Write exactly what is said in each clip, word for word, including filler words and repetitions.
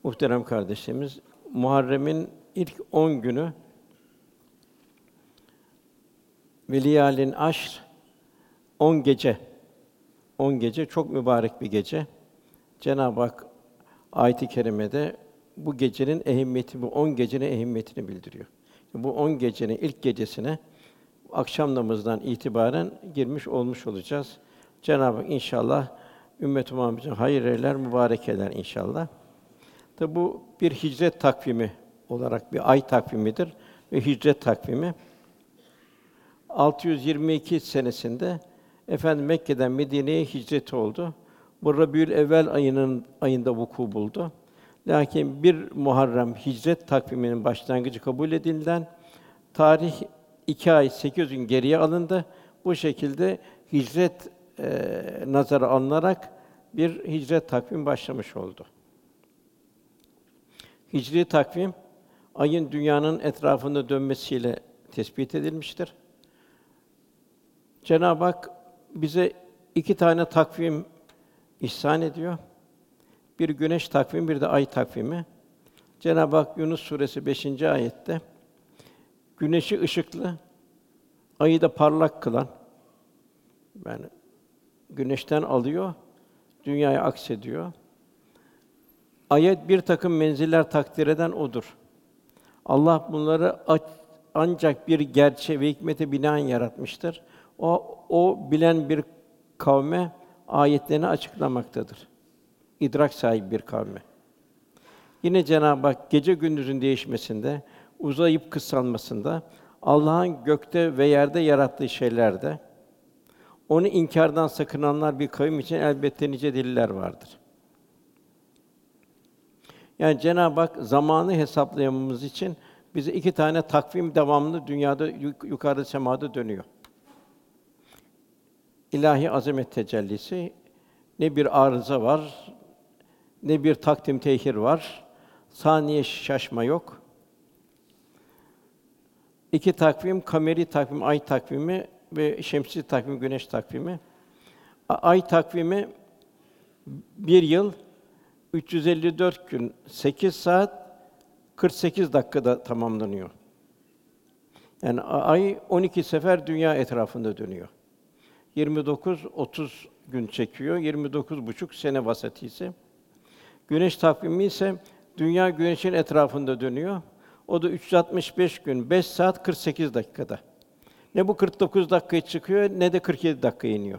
Muhterem kardeşlerimiz, Muharrem'in ilk on günü ve liyalin aşr, on gece, on gece çok mübarek bir gece. Cenab-ı Hak ayet-i kerimede bu gecenin ehemmiyeti, bu on gecenin ehemmiyetini bildiriyor. Bu on gecenin ilk gecesine akşam namazından itibaren girmiş olmuş olacağız. Cenab-ı Hak inşallah ümmet-i Muhammed'in hayır eyler, mübarek eyler inşallah. Tabi bu bir hicret takvimi olarak bir ay takvimidir ve hicret takvimi. altı yüz yirmi iki senesinde efendim Mekke'den Medine'ye hicret oldu. Bu Rabiülevvel ayının ayında vuku buldu. Lakin bir Muharrem hicret takviminin başlangıcı kabul edildiğinden tarih iki ay sekiz gün geriye alındı. Bu şekilde hicret e, nazara alınarak bir hicret takvimi başlamış oldu. Hicri takvim ayın dünyanın etrafında dönmesiyle tespit edilmiştir. Cenab-ı Hak bize iki tane takvim ihsan ediyor. Bir güneş takvimi, bir de ay takvimi. Cenab-ı Hak Yunus suresi beşinci ayette güneşi ışıklı, ayı da parlak kılan, yani güneşten alıyor, dünyaya aksediyor. Ayet bir takım menziller takdir eden odur. Allah bunları ancak bir gerçeğe ve hikmete binaen yaratmıştır. O o bilen bir kavme ayetlerini açıklamaktadır. İdrak sahibi bir kavme. Yine Cenab-ı Hak gece gündüzün değişmesinde, uzayıp kısalmasında, Allah'ın gökte ve yerde yarattığı şeylerde onu inkârdan sakınanlar bir kavim için elbette nice deliller vardır. Yani Cenab-ı Hak zamanı hesaplayamamız için bize iki tane takvim devamlı dünyada yukarıda semada dönüyor. İlahi azamet tecellisi, ne bir arıza var, ne bir takdim tehir var, saniye şaşma yok. İki takvim, kameri takvim, ay takvimi ve şemsi takvim, güneş takvimi. Ay takvimi bir yıl üç yüz elli dört gün, sekiz saat kırk sekiz dakikada tamamlanıyor. Yani ay on iki sefer dünya etrafında dönüyor. yirmi dokuz otuz gün çekiyor. yirmi dokuz buçuk sene vasatisi. Güneş takvimi ise dünya güneşin etrafında dönüyor. O da üç yüz altmış beş gün, beş saat kırk sekiz dakikada. Ne bu kırk dokuz dakikaya çıkıyor ne de kırk yedi dakikaya iniyor.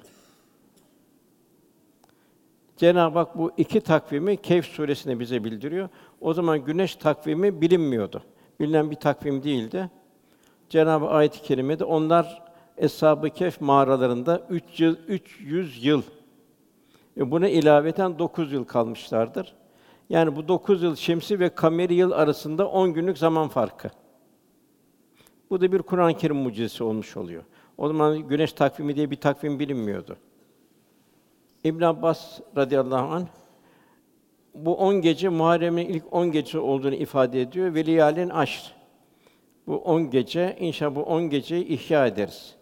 Cenab-ı Hak bu iki takvimi Kehf suresinde bize bildiriyor. O zaman güneş takvimi bilinmiyordu. Bilinen bir takvim değildi. Cenab-ı Hak ayet-i kerimede onlar Eshab-ı Kehf mağaralarında üç yıl, üç yüz yıl ve buna ilaveten dokuz yıl kalmışlardır. Yani bu dokuz yıl şemsi ve kameri yıl arasında on günlük zaman farkı. Bu da bir Kur'an-ı Kerim mucizesi olmuş oluyor. O zaman güneş takvimi diye bir takvim bilinmiyordu. İbn Abbas radıyallahu anh bu on gece Muharrem'in ilk on gece olduğunu ifade ediyor. Ve liyalin aşr. Bu on gece, inşallah bu on geceyi ihya ederiz.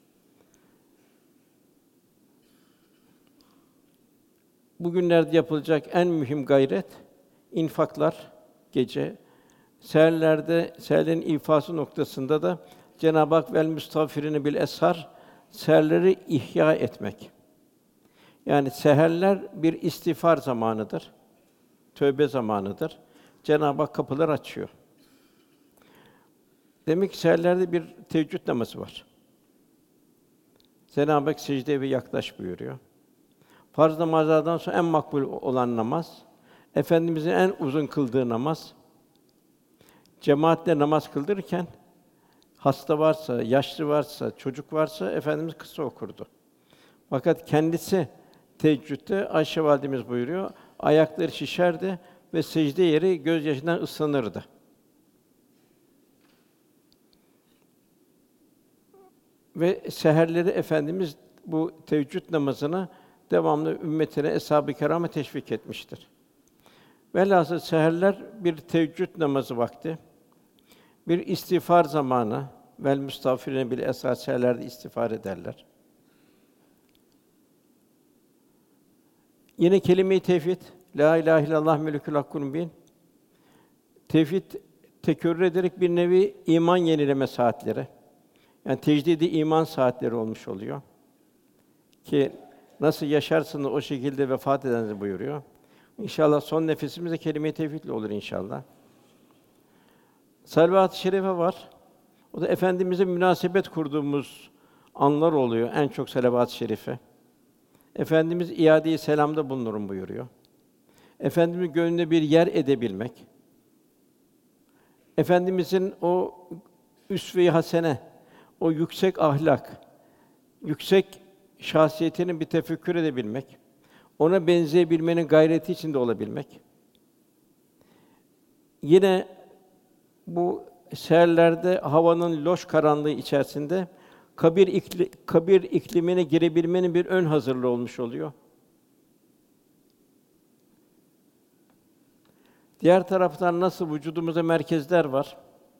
Bugünlerde yapılacak en mühim gayret infaklar gece. Seherlerde, seherlerin ifası noktasında da Cenab-ı Hak vel müstağfirine bil eshar, seherleri ihya etmek. Yani seherler bir istiğfar zamanıdır. Tövbe zamanıdır. Cenab-ı Hak kapılar açıyor. Demek ki seherlerde bir teheccüd namazı var. Cenab-ı Hak secdeye ve yaklaş buyuruyor. Farz namazlardan sonra en makbul olan namaz, Efendimizin en uzun kıldığı namaz. Cemaatle namaz kıldırırken hasta varsa, yaşlı varsa, çocuk varsa Efendimiz kısa okurdu. Fakat kendisi teheccüdde Ayşe validemiz buyuruyor, ayakları şişerdi ve secde yeri gözyaşından ıslanırdı. Ve seherleri Efendimiz bu teheccüd namazına devamlı ümmetine, eshab-ı kirâma teşvik etmiştir. Velhâsıl seherler bir teheccüd namazı vakti, bir istiğfar zamanı. Vel müstağfirine bil eshar, seherlerde istiğfar ederler. Yine kelime-i tevhid, la ilahe illallah melikul hakkul mübin. Tevhid tekürür ederek bir nevi iman yenileme saatleri. Yani tecdidi iman saatleri olmuş oluyor. Ki nasıl yaşarsınız o şekilde vefat ediniz buyuruyor. İnşallah son nefesimiz de kelime-i tevhidle olur inşallah. Salavat-ı şerife var. O da Efendimiz'e münasebet kurduğumuz anlar oluyor. En çok salavat-ı şerife. Efendimiz iade-i selamda bulunurun buyuruyor. Efendimiz'in gönlünde bir yer edebilmek. Efendimiz'in o üsve-i hasene, o yüksek ahlak, yüksek şahsiyetini bir tefekkür edebilmek, ona benzeyebilmenin gayreti içinde olabilmek. Yine bu seherlerde havanın loş karanlığı içerisinde kabir ikli, kabir iklimine girebilmenin bir ön hazırlığı olmuş oluyor. Diğer taraftan nasıl vücudumuzda merkezler var?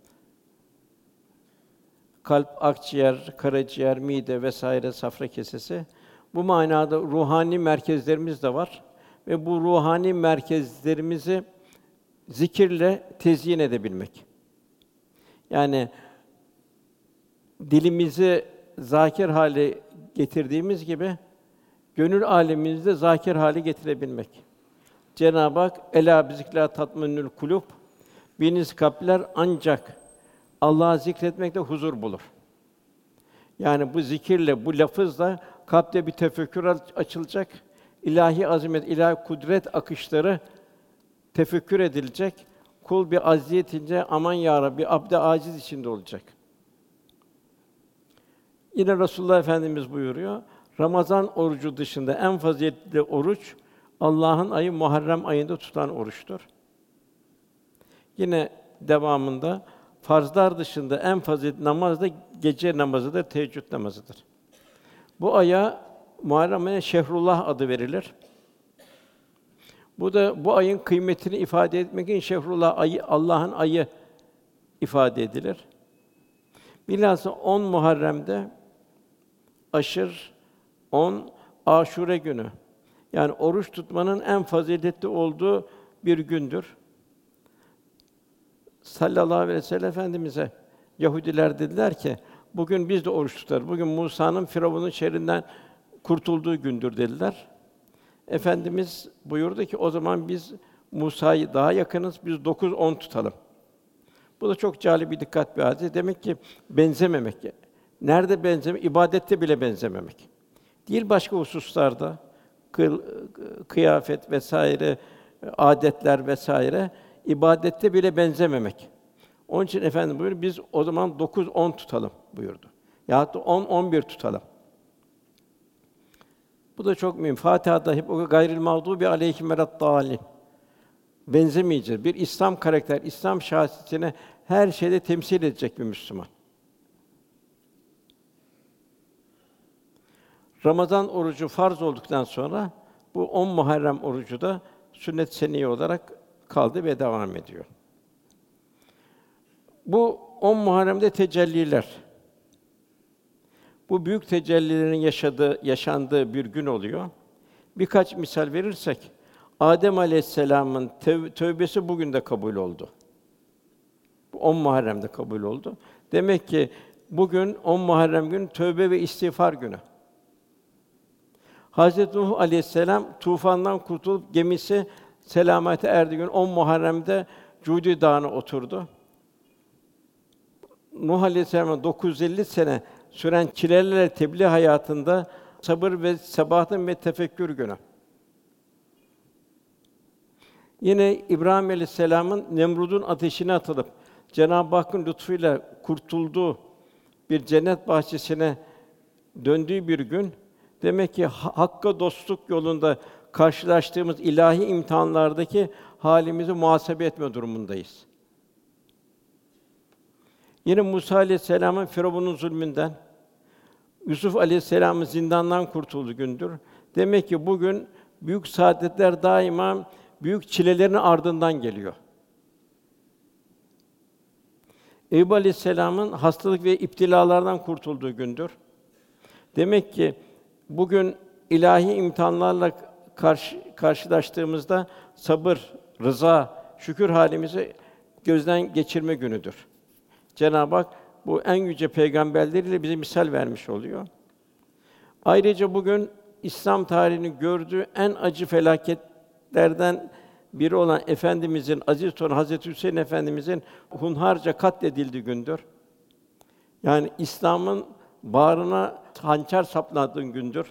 Kalp, akciğer, karaciğer, mide vesaire, safra kesesi. Bu manada ruhani merkezlerimiz de var ve bu ruhani merkezlerimizi zikirle tezyin edebilmek. Yani dilimizi zâkir hale getirdiğimiz gibi gönül âlemimizi de zâkir hale getirebilmek. Cenab-ı Hak elâ bizikrillah tatmainnül kulûb, biliniz kalpler ancak Allah'ı zikretmekle huzur bulur. Yani bu zikirle, bu lafızla kalpte bir tefekkür açılacak. İlahi azamet, ilahi kudret akışları tefekkür edilecek. Kul bir azziyetince aman ya Rabbi abd-i aciz içinde olacak. Yine Resulullah Efendimiz buyuruyor. Ramazan orucu dışında en faziletli oruç Allah'ın ayı Muharrem ayında tutulan oruçtur. Yine devamında farzlar dışında en faziletli namaz da gece namazıdır, teheccüd namazıdır. Bu aya Muharrem ayına Şehrullah adı verilir. Bu da bu ayın kıymetini ifade etmek için Şehrullah ayı Allah'ın ayı ifade edilir. Bilhassa on Muharrem'de aşır, on Aşure günü. Yani oruç tutmanın en faziletli olduğu bir gündür. Sallallahu aleyhi ve sellem Efendimize Yahudiler dediler ki, bugün biz de oruç tutarız. Bugün Musa'nın Firavun'un şerrinden kurtulduğu gündür dediler. Efendimiz buyurdu ki, o zaman biz Musa'yı daha yakınız, biz dokuz on tutalım. Bu da çok cali bir dikkat bir hadis. Demek ki benzememek. Nerede benzemek? İbadette bile benzememek. Değil başka hususlarda, kıl, kıyafet vesaire, adetler vesaire, ibadette bile benzememek. Onun için Efendimiz buyuruyor, biz o zaman dokuz on tutalım buyurdu. Yahut da on on bir tutalım. Bu da çok mühim. Fatiha'da hep o gayril mağdûbi aleyhim veleddâllîn. Benzemeyeceğiz. Bir İslam karakter, İslam şahsiyetini her şeyde temsil edecek bir Müslüman. Ramazan orucu farz olduktan sonra bu on Muharrem orucu da sünnet-i seniyye olarak kaldı ve devam ediyor. Bu on Muharrem'de tecelliler. Bu büyük tecellilerin yaşadığı, yaşandığı bir gün oluyor. Birkaç misal verirsek, Adem Aleyhisselam'ın tev- tövbesi bugün de kabul oldu. Bu on Muharrem'de kabul oldu. Demek ki bugün on Muharrem günü tövbe ve istiğfar günü. Hazreti Nuh Aleyhisselam tufandan kurtulup gemisi selamete erdiği gün on Muharrem'de Cudi Dağı'na oturdu. Nuh Aleyhisselam'ın dokuz yüz elli sene süren çilelerle tebliğ hayatında sabır ve sebatın ve tefekkür günü. Yine İbrahim Aleyhisselam'ın Nemrud'un ateşine atılıp Cenab-ı Hakk'ın lütfuyla kurtulduğu bir cennet bahçesine döndüğü bir gün. Demek ki Hakk'a dostluk yolunda karşılaştığımız ilahi imtihanlardaki halimizi muhasebe etme durumundayız. Yine Musa Aleyhisselam'ın Firavun'un zulmünden, Yusuf Aleyhisselam'ın zindandan kurtulduğu gündür. Demek ki bugün büyük saadetler daima büyük çilelerin ardından geliyor. Eyüp Aleyhisselam'ın hastalık ve iptilalardan kurtulduğu gündür. Demek ki bugün ilahi imtihanlarla karşı, karşılaştığımızda sabır, rıza, şükür halimizi gözden geçirme günüdür. Cenab-ı Hak bu en yüce peygamberleriyle bize misal vermiş oluyor. Ayrıca bugün İslam tarihinin gördüğü en acı felaketlerden biri olan Efendimizin aziz torunu Hazreti Hüseyin Efendimizin hunharca katledildiği gündür. Yani İslam'ın bağrına hançer sapladığı gündür.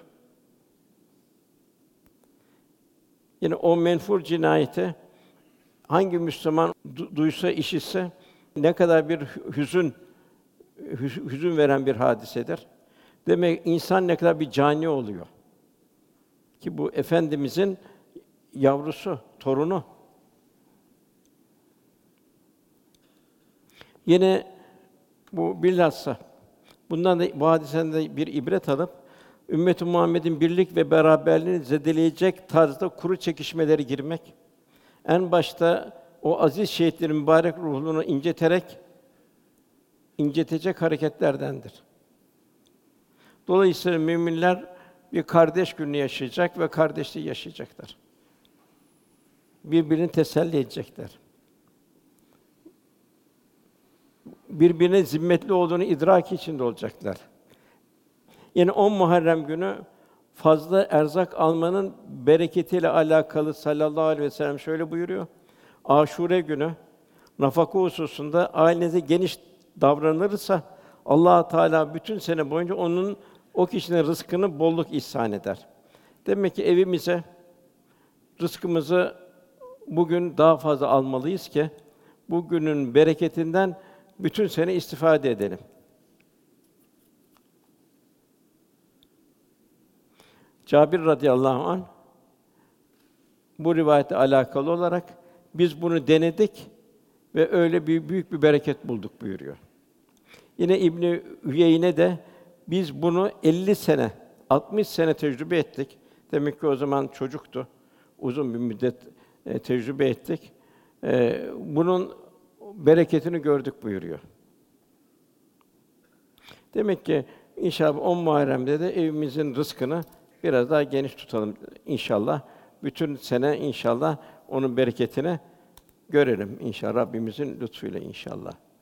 Yine o menfur cinayeti hangi Müslüman du- duysa, işitse ne kadar bir hüzün hü- hüzün veren bir hadisedir. Demek insan ne kadar bir cani oluyor. Ki bu Efendimizin yavrusu, torunu. Yine bu bilhassa bundan da bu hadiseden de bir ibret alıp ümmet-i Muhammed'in birlik ve beraberliğini zedeleyecek tarzda kuru çekişmelere girmek, en başta o aziz şehitlerin mübarek ruhunu inceterek incetecek hareketlerdendir. Dolayısıyla müminler bir kardeş gününü yaşayacak ve kardeşliği yaşayacaklar. Birbirini teselli edecekler. Birbirine zimmetli olduğunu idraki içinde olacaklar. Yine on Muharrem günü fazla erzak almanın bereketiyle alakalı sallallahu aleyhi ve sellem şöyle buyuruyor. Aşure günü nafaka hususunda ailenize geniş davranırsa Allah Teala bütün sene boyunca onun o kişinin rızkını bolluk ihsan eder. Demek ki evimize rızkımızı bugün daha fazla almalıyız ki bugünün bereketinden bütün sene istifade edelim. Cabir radıyallahu anh bu rivayetle alakalı olarak biz bunu denedik ve öyle bir büyük bir bereket bulduk buyuruyor. Yine İbn Üyeyne de biz bunu elli sene, altmış sene tecrübe ettik. Demek ki o zaman çocuktu. Uzun bir müddet e, tecrübe ettik. E, bunun bereketini gördük buyuruyor. Demek ki inşallah on Muharrem'de de evimizin rızkını biraz daha geniş tutalım inşallah. Bütün sene inşallah onun bereketini görelim inşallah Rabbimizin lütfuyla inşallah.